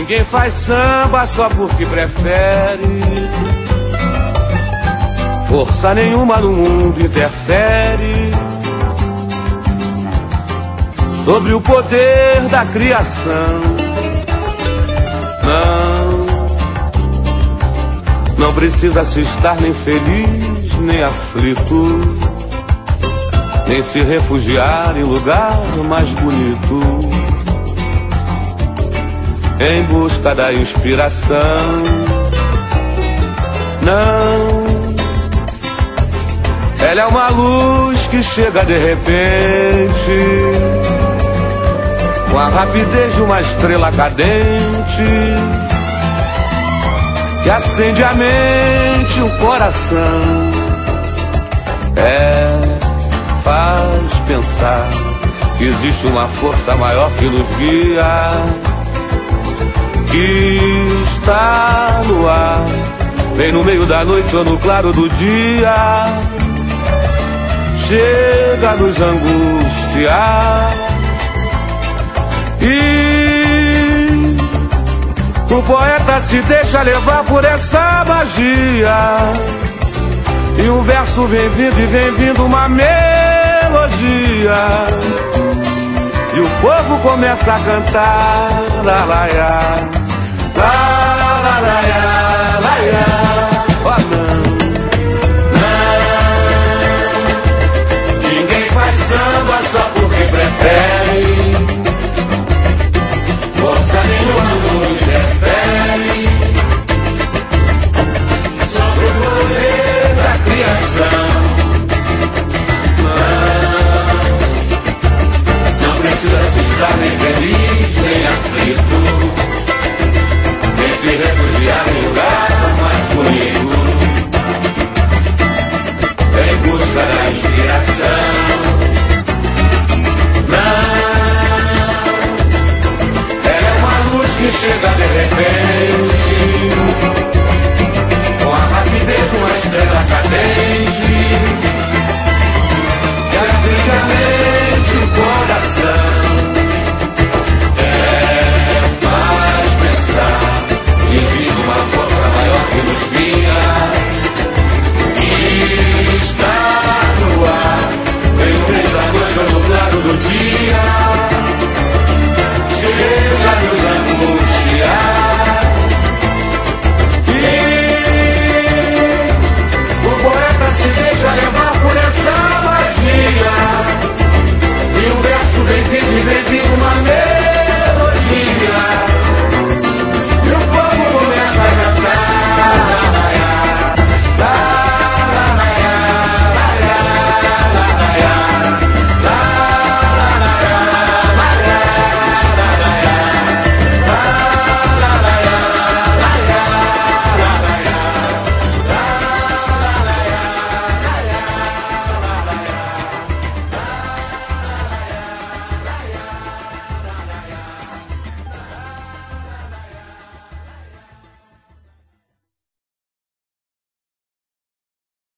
Ninguém faz samba só porque prefere. Força nenhuma no mundo interfere sobre o poder da criação. Não precisa se estar nem feliz, nem aflito, nem se refugiar em lugar mais bonito, em busca da inspiração. Não, ela é uma luz que chega de repente, com a rapidez de uma estrela cadente, que acende a mente, o coração. Faz pensar que existe uma força maior que nos guia, que está no ar, vem no meio da noite ou no claro do dia, chega a nos angustiar. E o poeta se deixa levar por essa magia, e um verso vem vindo e vem vindo uma melodia, e o povo começa a cantar la la ya, la la la ya, la ya. Oh, não, ninguém faz samba só porque prefere. Força nenhuma não interfere sobre o poder da criação. Não precisa se estar nem feliz, nem aflito, nem se refugiar em lugar mais bonito, em busca da inspiração. Não, ela é uma luz que chega de repente,